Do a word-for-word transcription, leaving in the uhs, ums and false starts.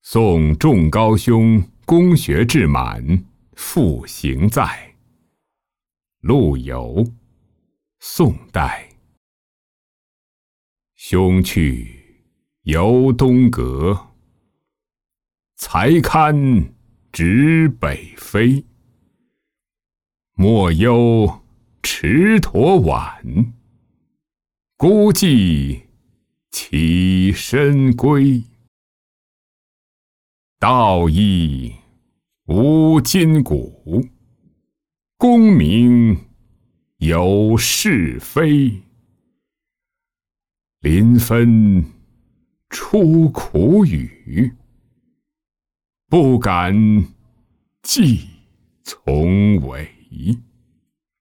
宋仲高兄公学至满，复行在。陆游，宋代。兄去游东阁，才堪指北飞。莫忧蹉跎晚，孤寂起身归。道义无今古，功名有是非。临分出苦语，不敢寄从尾。